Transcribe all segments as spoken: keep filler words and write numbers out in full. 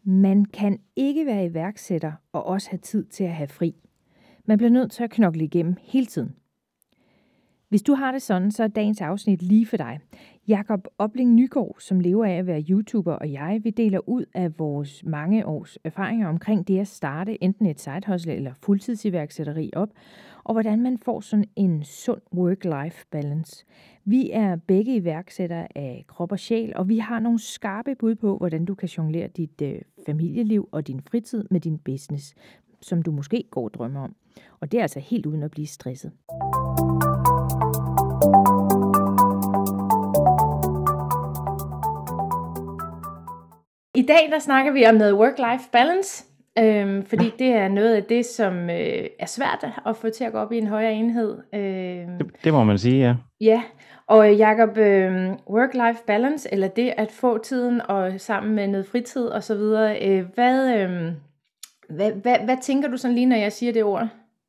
Man kan ikke være iværksætter og også have tid til at have fri. Man bliver nødt til at knokle igennem hele tiden. Hvis du har det sådan, så er dagens afsnit lige for dig. Jakob Obling Nygaard, som lever af at være YouTuber, og jeg, vi deler ud af vores mange års erfaringer omkring det at starte enten et side hustle eller fuldtidsiværksætteri op, og hvordan man får sådan en sund work-life balance. Vi er begge iværksættere af krop og sjæl, og vi har nogle skarpe bud på, hvordan du kan jonglere dit øh, familieliv og din fritid med din business, som du måske går og drømmer om. Og det er altså helt uden at blive stresset. I dag der snakker vi om noget work-life balance, øhm, fordi det er noget af det, som øh, er svært at få til at gå op i en højere enhed. Øhm, det, det må man sige, ja. Ja, og Jakob, øh, work-life balance, eller det at få tiden og sammen med noget fritid og så videre, øh, hvad, øh, hvad, hvad, hvad tænker du sådan lige, når jeg siger det ord?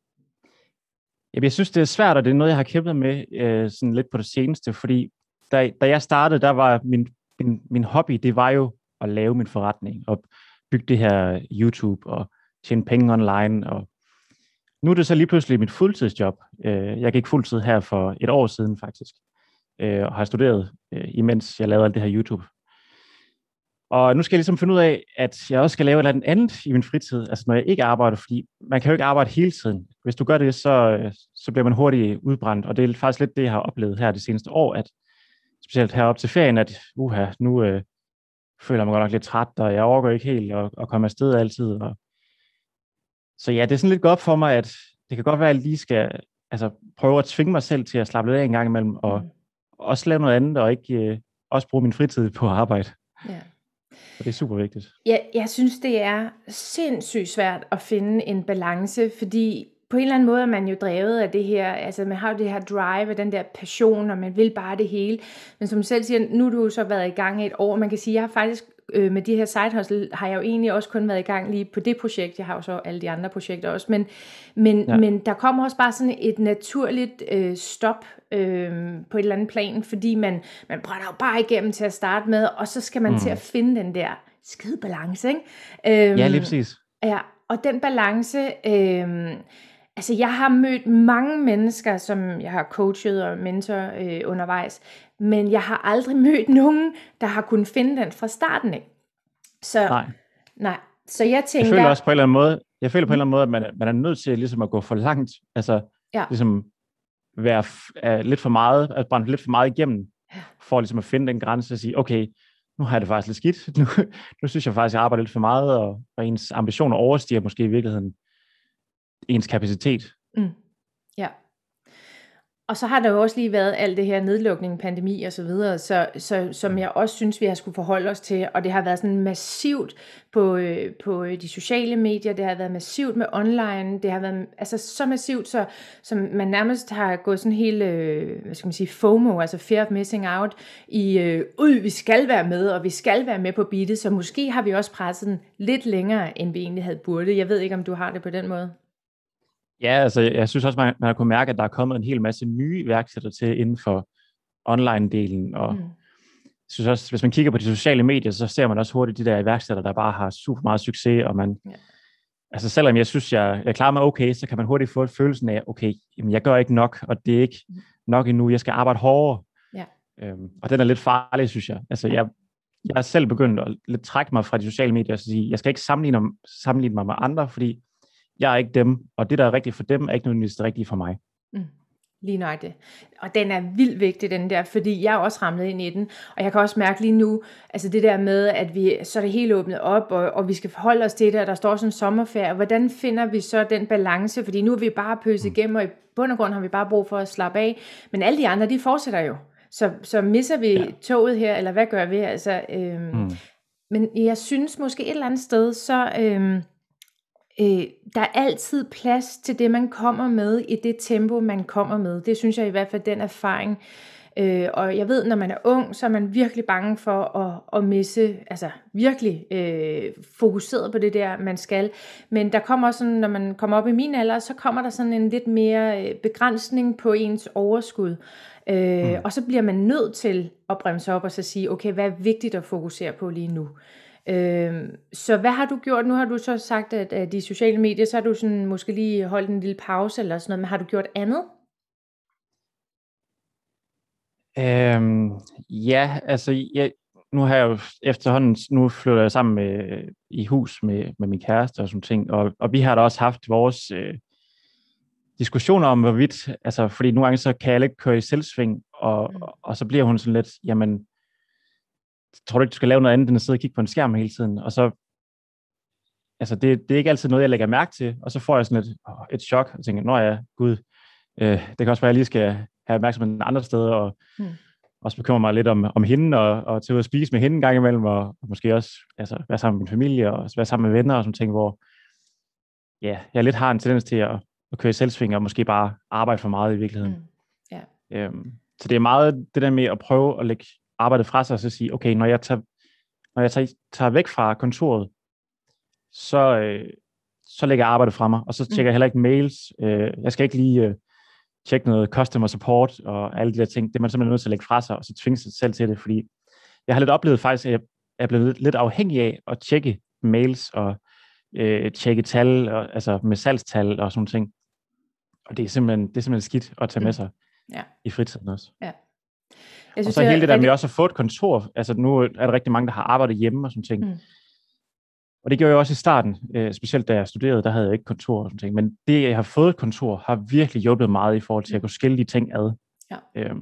Jamen, jeg synes, det er svært, og det er noget, jeg har kæmpet med øh, sådan lidt på det seneste, fordi da, da jeg startede, der var min, min, min hobby, det var jo at lave min forretning og bygge det her YouTube og tjene penge online. Og nu er det så lige pludselig mit fuldtidsjob. Jeg gik fuldtid her for et år siden faktisk, og har studeret, imens jeg lavede alt det her YouTube. Og nu skal jeg ligesom finde ud af, at jeg også skal lave et eller andet i min fritid, altså når jeg ikke arbejder, fordi man kan jo ikke arbejde hele tiden. Hvis du gør det, så, så bliver man hurtigt udbrændt, og det er faktisk lidt det, jeg har oplevet her det seneste år, at specielt herop til ferien, at uha, nu øh, føler jeg mig godt nok lidt træt, og jeg overgår ikke helt at, at komme afsted altid. Og så ja, det er sådan lidt godt for mig, at det kan godt være, at jeg lige skal altså, prøve at tvinge mig selv til at slappe lidt af en gang imellem, og mm. også lave noget andet, og ikke øh, også bruge min fritid på at arbejde. Ja. Og det er super vigtigt. Ja, jeg synes, det er sindssygt svært at finde en balance, fordi på en eller anden måde er man jo drevet af det her, altså man har jo det her drive og den der passion, og man vil bare det hele. Men som du selv siger, nu har du jo så været i gang i et år. Man kan sige, jeg har faktisk øh, med de her side hustle, har jeg jo egentlig også kun været i gang lige på det projekt. Jeg har jo så alle de andre projekter også. Men, men, ja. men der kommer også bare sådan et naturligt øh, stop øh, på et eller andet plan, fordi man, man brænder jo bare igennem til at starte med, og så skal man mm. til at finde den der skide balance, ikke? Øhm, ja, lige præcis. Ja, og den balance... Øh, Altså, jeg har mødt mange mennesker, som jeg har coachet og mentor øh, undervejs, men jeg har aldrig mødt nogen, der har kunnet finde den fra starten af. Så, nej. nej. Så jeg tænker... Jeg føler også på en eller anden måde, jeg føler på en eller anden måde, at man, man er nødt til ligesom at gå for langt, altså ja. ligesom være uh, lidt for meget, at brænde lidt for meget igennem, ja. for ligesom at finde den grænse og sige, okay, nu har jeg det faktisk lidt skidt, nu, nu synes jeg faktisk, at jeg arbejder lidt for meget, og, og ens ambitioner overstiger måske i virkeligheden ens kapacitet. Mm. Ja. Og så har der jo også lige været alt det her nedlukning, pandemi og så videre, så, så, som jeg også synes, vi har skulle forholde os til, og det har været sådan massivt på, øh, på de sociale medier, det har været massivt med online, det har været altså så massivt, så som man nærmest har gået sådan helt, øh, hvad skal man sige, FOMO, altså fear of missing out, i, øh, ud, vi skal være med, og vi skal være med på beatet, så måske har vi også presset den lidt længere, end vi egentlig havde burde. Jeg ved ikke, om du har det på den måde. Ja, altså jeg synes også, man, man har kunnet mærke, at der er kommet en hel masse nye iværksættere til inden for online-delen. Og mm. jeg synes også, hvis man kigger på de sociale medier, så ser man også hurtigt de der iværksættere, der bare har super meget succes. Og man, ja. altså selvom jeg synes, jeg, jeg klarer mig okay, så kan man hurtigt få følelsen af, okay, jamen, jeg gør ikke nok, og det er ikke nok endnu, jeg skal arbejde hårdere. Ja. Øhm, og den er lidt farlig, synes jeg. Altså jeg, jeg har selv begyndt at lidt trække mig fra de sociale medier og sige, jeg skal ikke sammenligne, sammenligne mig med andre, fordi jeg er ikke dem, og det, der er rigtigt for dem, er ikke nødvendigvis det rigtige for mig. Mm. Lige nøjagtigt. Og den er vildt vigtig, den der, fordi jeg er også ramlet ind i den, og jeg kan også mærke lige nu, altså det der med, at vi, så er det helt åbnet op, og, og vi skal forholde os til det, og der står sådan en sommerferie, hvordan finder vi så den balance, fordi nu er vi bare pøset igennem, og i bund og grund har vi bare brug for at slappe af, men alle de andre, de fortsætter jo, så, så misser vi ja. toget her, eller hvad gør vi, altså, øhm, mm. men jeg synes måske et eller andet sted, så... Øhm, Øh, der er altid plads til det, man kommer med i det tempo, man kommer med. Det synes jeg i hvert fald den erfaring. Øh, og jeg ved, når man er ung, så er man virkelig bange for at, at misse, altså virkelig øh, fokuseret på det der, man skal. Men der kommer også sådan, når man kommer op i min alder, så kommer der sådan en lidt mere begrænsning på ens overskud. Øh, mm. Og så bliver man nødt til at bremse op og så sige, okay, hvad er vigtigt at fokusere på lige nu? Øh, så hvad har du gjort? Nu har du så sagt, at, at de sociale medier, så har du sådan måske lige holdt en lille pause eller sådan noget, men har du gjort andet? Øhm, ja, altså jeg, nu har jeg jo efterhånden, nu flytter jeg sammen med, i hus med, med min kæreste og sådan ting, og, og vi har da også haft vores øh, diskussioner om, hvorvidt, altså fordi nogle gange så kan jeg ikke køre i selvsving, og, Mm. og, og så bliver hun sådan lidt, jamen, tror du ikke, du skal lave noget andet, end at sidde og kigge på en skærm hele tiden, og så, altså det, det er ikke altid noget, jeg lægger mærke til, og så får jeg sådan et, et chok, og tænker, nå ja, gud, øh, det kan også være, at jeg lige skal have opmærksomhed andre steder, og Mm. også bekymrer mig lidt om, om hende, og, og til at spise med hende en gang imellem, og, og måske også altså, være sammen med min familie, og være sammen med venner, og sådan ting, hvor ja, jeg lidt har en tendens til at, at køre i selvsving, og måske bare arbejde for meget i virkeligheden. Mm. Ja. Øhm, så det er meget det der med at prøve at lægge arbejdet fra sig, og så sige, okay, når jeg tager, når jeg tager, tager væk fra kontoret, så, øh, så lægger jeg arbejdet fra mig, og så tjekker Mm. jeg heller ikke mails. Øh, jeg skal ikke lige... Øh, tjekke noget customer support og alle de der ting. Det er man simpelthen nødt til at lægge fra sig, og så tvinge sig selv til det, fordi jeg har lidt oplevet faktisk, at jeg er blevet lidt afhængig af at tjekke mails og øh, tjekke tal, og, altså med salgstal og sådan ting. Og det er simpelthen, det er simpelthen skidt at tage med sig mm. ja. i fritiden også. Ja. Jeg og synes, så hele det der rigtig... med også at få et kontor. Altså nu er der rigtig mange, der har arbejdet hjemme og sådan ting. Mm. Og det gjorde jeg også i starten, øh, specielt da jeg studerede, der havde jeg ikke kontor og sådan ting. Men det, jeg har fået et kontor, har virkelig hjulpet meget i forhold til at kunne skille de ting ad. Ja. Øhm,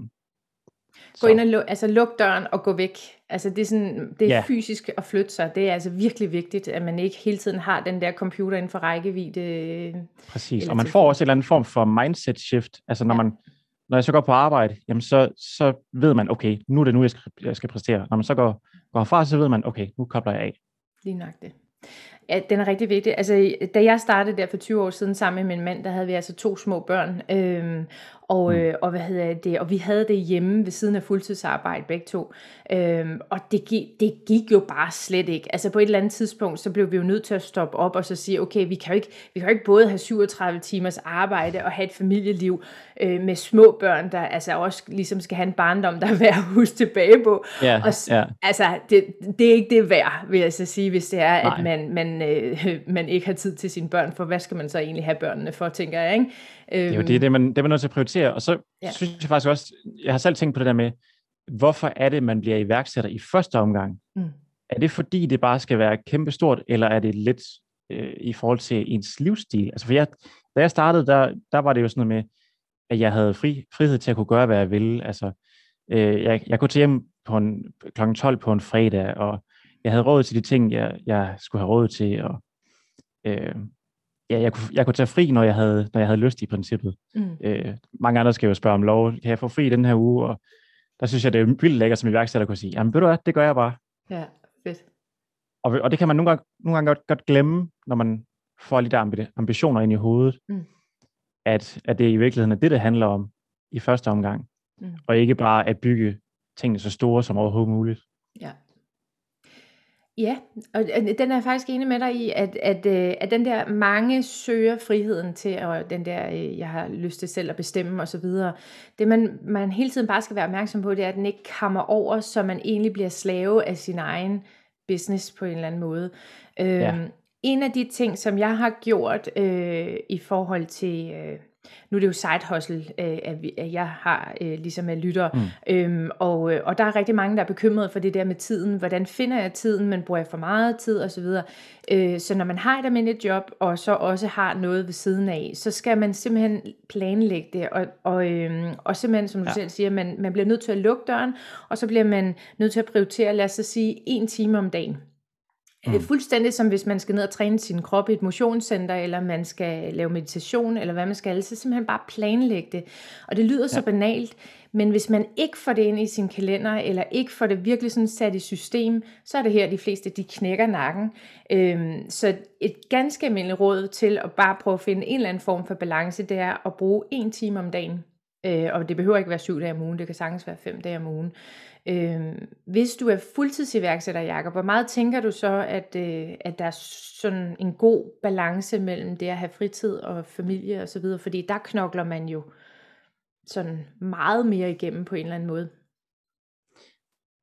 gå ind og lu- altså, luk døren og gå væk. Altså det er, sådan, det er ja. fysisk at flytte sig. Det er altså virkelig vigtigt, at man ikke hele tiden har den der computer inden for rækkevidde. Præcis, og man får også en eller anden form for mindset shift. Altså når, ja. man, når jeg så går på arbejde, jamen så, så ved man, okay, nu er det nu, jeg skal, jeg skal præstere. Når man så går, går herfra, så ved man, okay, nu kobler jeg af. Lige nok det. Ja, den er rigtig vigtig. Altså, da jeg startede der for tyve år siden sammen med min mand, der havde vi altså to små børn, øhm, og, mm. øh, og hvad hedder det, og vi havde det hjemme ved siden af fuldtidsarbejde begge to, øhm, og det gik, det gik jo bare slet ikke. Altså på et eller andet tidspunkt, så blev vi jo nødt til at stoppe op og så sige, okay, vi kan jo ikke, vi kan jo ikke både have syvogtredive timers arbejde og have et familieliv øh, med små børn, der altså også ligesom skal have en barndom, der er værd at huske tilbage på. Ja, og, ja. Altså, det, det er ikke det værd, vil jeg så sige, hvis det er, Nej. at man, man Øh, man ikke har tid til sine børn, for hvad skal man så egentlig have børnene for, tænker jeg, ikke? Det er jo det, det er man, det er man nødt til at prioritere, og så ja. synes jeg faktisk også, jeg har selv tænkt på det der med, hvorfor er det, man bliver iværksætter i første omgang? Mm. Er det fordi, det bare skal være kæmpestort, eller er det lidt øh, i forhold til ens livsstil? Altså for jeg, da jeg startede, der, der var det jo sådan noget med, at jeg havde fri, frihed til at kunne gøre, hvad jeg ville. Altså, øh, jeg, jeg kunne tage hjem på en, klokken tolv på en fredag, og jeg havde råd til de ting, jeg, jeg skulle have råd til, og øh, ja, jeg, kunne, jeg kunne tage fri, når jeg havde, når jeg havde lyst i princippet. Mm. Øh, mange andre skal jo spørge om lov, kan jeg få fri den her uge? Og der synes jeg, det er vildt lækkert som iværksætter at kunne sige, jamen ved du hvad, det gør jeg bare. Ja, fedt. Og, og det kan man nogle gange, nogle gange godt, godt glemme, når man får lidt ambitioner ind i hovedet, mm. at, at det i virkeligheden er det, det handler om i første omgang, mm. og ikke bare at bygge tingene så store som overhovedet muligt. Ja. Ja, og den er jeg faktisk enig med dig i, at, at, at den der mange søger friheden til, og den der, jeg har lyst til selv at bestemme og så videre, det man, man hele tiden bare skal være opmærksom på, det er, at den ikke kommer over, så man egentlig bliver slave af sin egen business på en eller anden måde. Ja. Øhm, en af de ting, som jeg har gjort øh, i forhold til... Øh, nu er det jo side hustle, øh, at, vi, at jeg har øh, ligesom af lytter, mm. øhm, og, og der er rigtig mange, der er bekymrede for det der med tiden. Hvordan finder jeg tiden, men bruger jeg for meget tid og så videre. Øh, så når man har et almindeligt job, og så også har noget ved siden af, så skal man simpelthen planlægge det, og, og, øhm, og simpelthen, som du ja. selv siger, man, man bliver nødt til at lukke døren, og så bliver man nødt til at prioritere, lad os så sige, en time om dagen. Mm. Fuldstændig som hvis man skal ned og træne sin krop i et motionscenter, eller man skal lave meditation, eller hvad man skal, så simpelthen bare planlægge det. Og det lyder så ja. banalt, men hvis man ikke får det ind i sin kalender, eller ikke får det virkelig sådan sat i system, så er det her, de fleste, de knækker nakken. Øhm, så et ganske almindeligt råd til at bare prøve at finde en eller anden form for balance, det er at bruge en time om dagen. Øh, og det behøver ikke være syv dage om ugen, det kan sagtens være fem dage om ugen. Øh, hvis du er fuldtidsiværksætter, Jakob, hvor meget tænker du så, at, øh, at der er sådan en god balance mellem det at have fritid og familie og så videre, fordi der knokler man jo sådan meget mere igennem på en eller anden måde.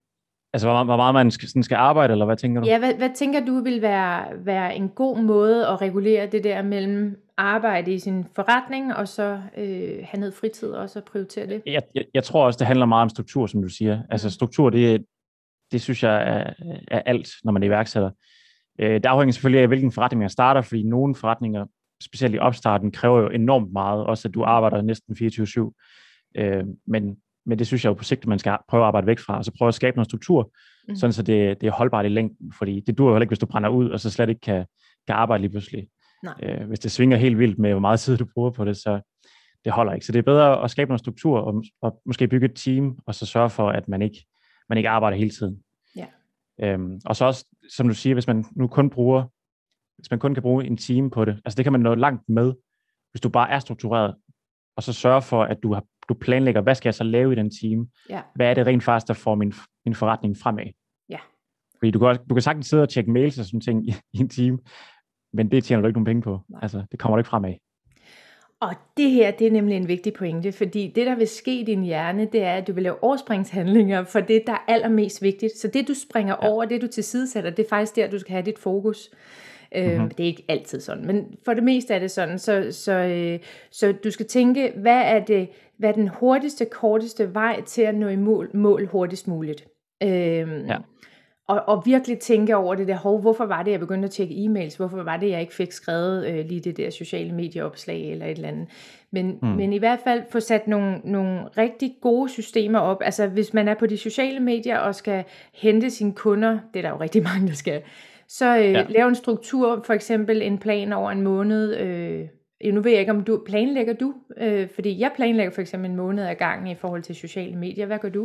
Altså, hvor, hvor meget man skal, sådan skal arbejde, eller hvad tænker du? Ja, hvad, hvad tænker du vil være, være en god måde at regulere det der mellem arbejde i sin forretning, og så øh, have noget fritid også og prioritere det? Jeg, jeg, jeg tror også, det handler meget om struktur, som du siger. Altså, struktur, det, det synes jeg er, er alt, når man er iværksætter. Øh, det afhænger selvfølgelig af, hvilken forretning man starter, fordi nogle forretninger, specielt i opstarten, kræver jo enormt meget, også at du arbejder næsten fireogtyve syv. Øh, men, men det synes jeg jo på sigt, man skal prøve at arbejde væk fra, og så prøve at skabe noget struktur, mm. sådan så det, det er holdbart i længden, fordi det dur jo heller ikke, hvis du brænder ud, og så slet ikke kan, kan arbejde lige pludselig. Øh, hvis det svinger helt vildt med, hvor meget tid du bruger på det, så det holder ikke. Så det er bedre at skabe noget struktur, og, og måske bygge et team, og så sørge for, at man ikke, man ikke arbejder hele tiden. Ja. Øhm, og så også, som du siger, hvis man nu kun bruger, hvis man kun kan bruge en time på det, altså det kan man nå langt med, hvis du bare er struktureret, og så sørge for, at du, har, du planlægger, hvad skal jeg så lave i den time? Ja. Hvad er det rent faktisk, der får min, min forretning fremad? Ja. Fordi du kan, også, du kan sagtens sidde og tjekke mails og sådan ting i, i en time, men det tjener du ikke nogen penge på. Nej. Altså, det kommer du ikke fremad. Og det her, det er nemlig en vigtig pointe, fordi det, der vil ske i din hjerne, det er, at du vil lave overspringshandlinger for det, der er allermest vigtigt. Så det, du springer ja. over, det du tilsidesætter, det er faktisk der, du skal have dit fokus. Mm-hmm. Øhm, det er ikke altid sådan, men for det meste er det sådan. Så, så, øh, så du skal tænke, hvad er, det, hvad er den hurtigste, korteste vej til at nå i mål, mål hurtigst muligt? Øhm, ja. Og, og virkelig tænke over det der, hov, hvorfor var det, jeg begyndte at tjekke e-mails? Hvorfor var det, jeg ikke fik skrevet øh, lige det der sociale medieopslag eller et eller andet? Men, mm. men i hvert fald få sat nogle, nogle rigtig gode systemer op. Altså hvis man er på de sociale medier og skal hente sine kunder, det er der jo rigtig mange, der skal, så øh, ja. lave en struktur, for eksempel en plan over en måned. Øh, nu ved jeg ikke, om du planlægger du? Øh, fordi jeg planlægger for eksempel en måned ad gangen i forhold til sociale medier. Hvad gør du?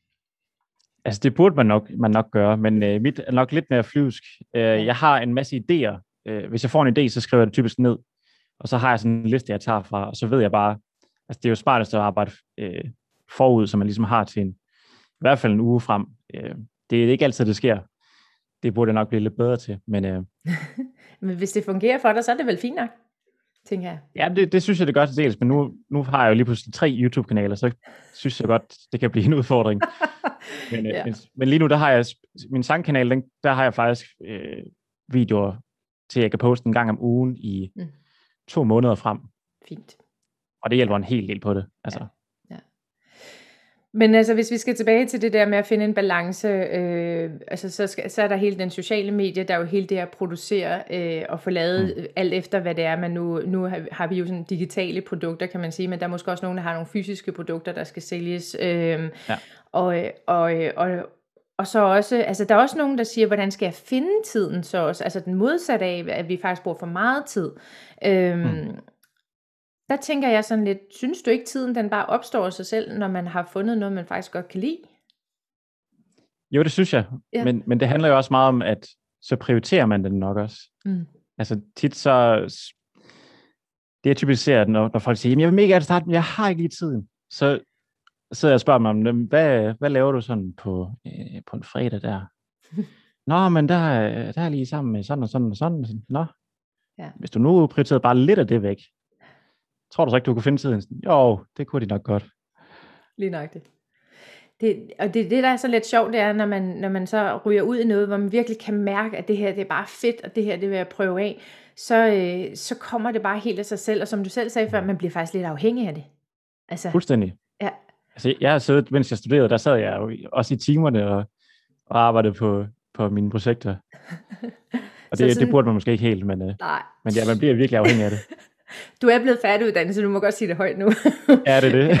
Altså det burde man nok, man nok gøre, men øh, mit er nok lidt mere flyvsk. Øh, jeg har en masse idéer. Øh, hvis jeg får en idé, så skriver jeg det typisk ned, og så har jeg sådan en liste, jeg tager fra, og så ved jeg bare, altså det er jo smartest at arbejde øh, forud, som man ligesom har til en, i hvert fald en uge frem. Øh, det er ikke altid, det sker. Det burde jeg nok blive lidt bedre til, men... Øh, men hvis det fungerer for dig, så er det vel fint nok, tænker jeg. Ja, det, det synes jeg, det gør til dels, men nu, nu har jeg jo lige pludselig tre YouTube-kanaler, så synes jeg godt, det kan blive en udfordring. Men, ja. men, men lige nu, der har jeg, min sangkanal, den, der har jeg faktisk øh, videoer til, at jeg kan poste en gang om ugen i mm. to måneder frem. Fint. Og det hjælper en hel del på det. Altså. Ja. Ja. Men altså, hvis vi skal tilbage til det der med at finde en balance, øh, altså, så, skal, så er der hele den sociale medie, der er jo hele det at producere øh, og få lavet mm. alt efter, hvad det er. Men nu, nu har, har vi jo sådan digitale produkter, kan man sige, men der er måske også nogen, der har nogle fysiske produkter, der skal sælges. Øh, ja. og, og, og, og så også, altså der er også nogen, der siger, hvordan skal jeg finde tiden så også? Altså den modsatte af, at vi faktisk bruger for meget tid. Øh, mm. Der tænker jeg sådan lidt, synes du ikke tiden den bare opstår af sig selv, når man har fundet noget, man faktisk godt kan lide? Jo, det synes jeg. Ja. Men, men det handler jo også meget om, at så prioriterer man den nok også. Mm. Altså tit så, det er typisk ser, når, når folk siger, jamen jeg vil mega gerne starte, men jeg har ikke lige tiden. Så sidder jeg og spørger mig om, hvad, hvad laver du sådan på, øh, på en fredag der? Nå, men der, der er lige sammen med sådan og sådan og sådan. Nå, ja. Hvis du nu prioriterede bare lidt af det væk, tror du så ikke, du kunne finde tiden? Jo, det kunne de nok godt. Lige nok det. det og det, det, der er så lidt sjovt, det er, når man, når man så ryger ud i noget, hvor man virkelig kan mærke, at det her det er bare fedt, og det her det vil jeg prøve af, så, øh, så kommer det bare helt af sig selv, og som du selv sagde før, man bliver faktisk lidt afhængig af det. Altså, fuldstændig. Ja. Altså, jeg har siddet, mens jeg studerede, der sad jeg jo også i timerne og, og arbejdede på, på mine projekter. Og det, sådan, det burde man måske ikke helt, men, nej. men ja, man bliver virkelig afhængig af det. Du er blevet færdiguddannet, så du må godt sige det højt nu. Ja, det er det.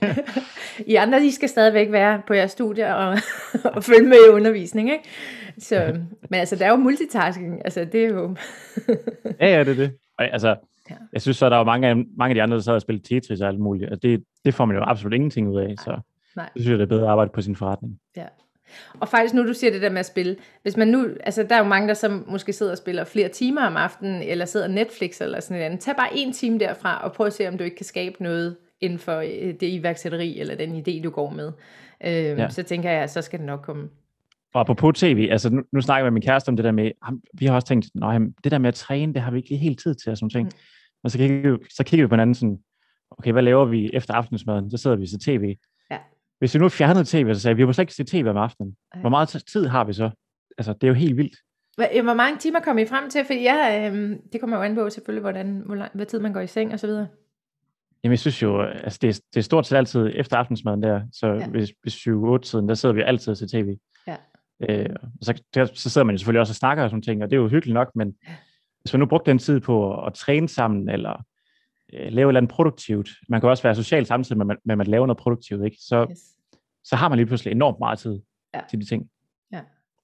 I andre, I skal stadigvæk være på jeres studier og, og følge med i undervisning, ikke? Så, men altså, der er jo multitasking, altså det er jo... ja, ja, det er det. Og, altså, ja. Jeg synes så, der var mange af, mange af de andre, der sad og spillede Tetris og alt muligt, og det, det får man jo absolut ingenting ud af, så Nej. Det synes jeg, det er bedre at arbejde på sin forretning. Ja. Og faktisk nu du siger det der med at spille, hvis man nu, altså der er jo mange der som måske sidder og spiller flere timer om aftenen, eller sidder Netflix eller sådan noget, tag bare en time derfra og prøv at se om du ikke kan skabe noget inden for det iværksætteri eller den idé du går med. Øhm, ja. Så tænker jeg, så skal det nok komme. Og apropos tv, altså nu, nu snakker jeg med min kæreste om det der med, vi har også tænkt, nej, det der med at træne, det har vi ikke lige helt tid til og sådan ting. Mm. Og så kigger, vi, så kigger vi på hinanden sådan, okay, hvad laver vi efter aftensmaden? Så sidder vi til tv. Ja. hvis vi nu fjernede tv, så sagde vi, vi må slet ikke se tv om aftenen. Ej. Hvor meget tid har vi så? Altså, det er jo helt vildt. Hvor, hvor mange timer kom I frem til? For jeg, øh, det kommer jo an på selvfølgelig, hvordan, hvor, lang, hvad tid man går i seng og så videre. Jamen, jeg synes jo, altså det, er, det er stort set altid efter aftensmaden der, så ja. hvis, hvis syv otte tiden, der sidder vi altid til tv. Ja. Øh, så, der, så sidder man jo selvfølgelig også og snakker og sådan ting, og det er jo hyggeligt nok, men ja. hvis man nu brugte den tid på at, at træne sammen, eller øh, lave et eller andet produktivt, man kan også være social samtidig med, med at man laver noget produktivt, ikke? Så, yes. så har man lige pludselig enormt meget tid ja. til de ting. Ja.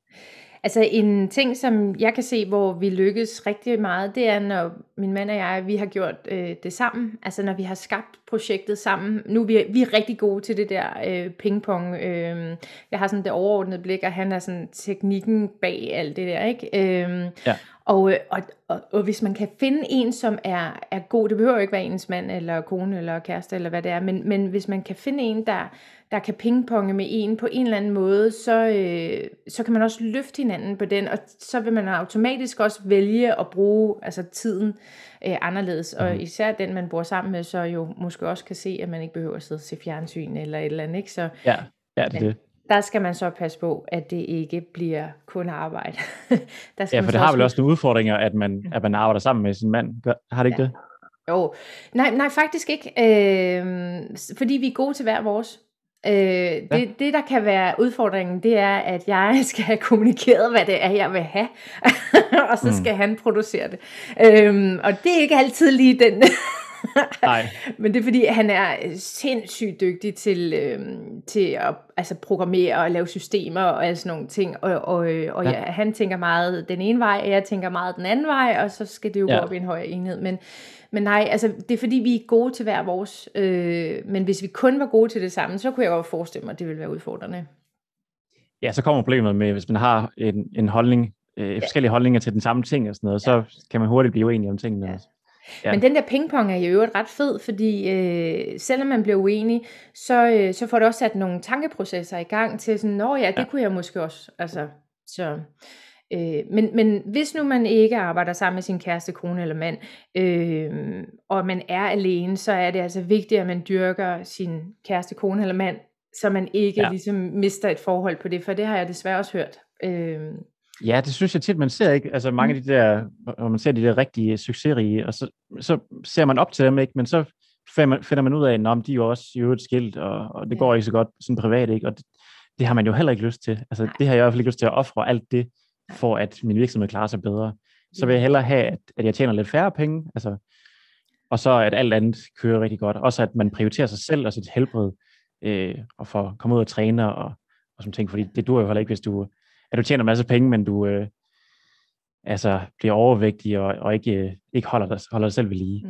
Altså en ting, som jeg kan se, hvor vi lykkes rigtig meget, det er, når min mand og jeg, vi har gjort øh, det sammen. Altså når vi har skabt projektet sammen. Nu er vi, vi er rigtig gode til det der øh, pingpong. Øh, jeg har sådan det overordnede blik, og han er sådan teknikken bag alt det der, ikke? Øh, ja. Og, og, og, og hvis man kan finde en, som er, er god, det behøver jo ikke være ens mand, eller kone, eller kæreste, eller hvad det er, men, men hvis man kan finde en, der, der kan pingponge med en på en eller anden måde, så, øh, så kan man også løfte hinanden på den, og så vil man automatisk også vælge at bruge altså, tiden øh, anderledes, og især den, man bor sammen med, så jo måske også kan se, at man ikke behøver at sidde og se fjernsyn, eller et eller andet, ikke? Så, ja, ja, det er det. Der skal man så passe på, at det ikke bliver kun arbejde. Der skal ja, man for det har vel også nogle udfordringer, at man, at man arbejder sammen med sin mand. Har det ikke ja. det? Jo, nej, nej faktisk ikke. Øh, fordi vi er gode til hver vores. Øh, det, ja. det, der kan være udfordringen, det er, at jeg skal have kommunikeret, hvad det er, jeg vil have. Og så skal mm. han producere det. Øh, og det er ikke altid lige den... Nej. Men det er fordi han er sindssygt dygtig til, øh, til at altså, programmere og lave systemer og alle sådan nogle ting, og, og, og ja. Ja, han tænker meget den ene vej, og jeg tænker meget den anden vej, og så skal det jo ja. gå op i en højere enhed, men, men nej, altså det er fordi vi er gode til hver vores, øh, men hvis vi kun var gode til det samme, så kunne jeg godt forestille mig, at det ville være udfordrende. Ja, så kommer problemet med, hvis man har en, en holdning, øh, ja. forskellige holdninger til den samme ting og sådan noget, ja. så kan man hurtigt blive uenig om tingene. Ja. Ja. Men den der pingpong er jo øvrigt ret fed, fordi øh, selvom man bliver uenig, så, øh, så får det også sat nogle tankeprocesser i gang til sådan, nå ja, det ja. kunne jeg måske også, altså, så, øh, men, men hvis nu man ikke arbejder sammen med sin kæreste, kone eller mand, øh, og man er alene, så er det altså vigtigt, at man dyrker sin kæreste, kone eller mand, så man ikke ja. ligesom mister et forhold på det, for det har jeg desværre også hørt. Øh, Ja, det synes jeg tit, man ser ikke. Altså mange af de der, når man ser de der rigtige succesrige, og så, så ser man op til dem, ikke? Men så finder man ud af, at de er jo også i øvrigt skilt, og, og det ja. går ikke så godt sådan privat, ikke? Og det, det har man jo heller ikke lyst til. Altså det har jeg i hvert fald ikke lyst til at ofre alt det, for at min virksomhed klarer sig bedre. Så vil jeg hellere have, at, at jeg tjener lidt færre penge, altså, og så at alt andet kører rigtig godt. Også at man prioriterer sig selv og sit helbred, øh, og får komme ud og træne og, og sådan ting, fordi det duer jo heller ikke, hvis du at du tjener en masse penge, men du øh, altså bliver overvægtig og, og ikke, øh, ikke holder, dig, holder dig selv ved lige. Mm.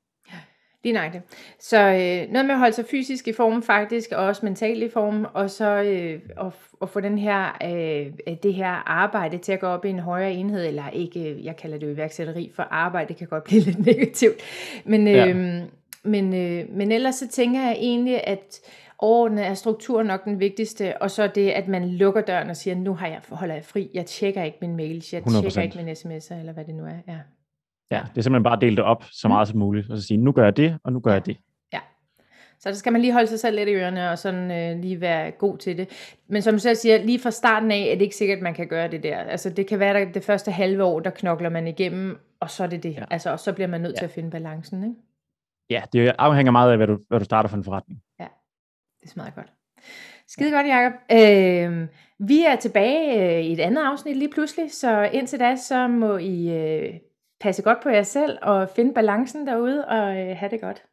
Lige nok det. Så øh, noget med at holde sig fysisk i form faktisk, og også mentalt i form, og så øh, at, at få den her, øh, det her arbejde til at gå op i en højere enhed, eller ikke, jeg kalder det jo iværksætteri, for arbejde kan godt blive lidt negativt. Men, øh, ja. men, øh, men ellers så tænker jeg egentlig, at overordnet er struktur nok den vigtigste, og så det, at man lukker døren og siger, nu har jeg, holder jeg fri, jeg tjekker ikke min mails, jeg hundrede procent tjekker ikke min sms'er, eller hvad det nu er. Ja, ja det er simpelthen bare at dele det op så meget mm. som muligt, og så sige, nu gør jeg det, og nu gør ja. jeg det. Ja, så der skal man lige holde sig selv lidt i ørerne, og sådan øh, lige være god til det. Men som du selv siger, lige fra starten af, er det ikke sikkert, at man kan gøre det der. Altså det kan være, at det første halve år, der knokler man igennem, og så er det det. Ja. Altså, og så bliver man nødt ja. til at finde balancen, ikke? Ja, det afhænger meget af, hvad du, hvad du starter for en forretning. Ja. Det smager godt. Skide godt, Jacob. Øh, vi er tilbage øh, i et andet afsnit lige pludselig, så indtil da, så må I øh, passe godt på jer selv og finde balancen derude og øh, have det godt.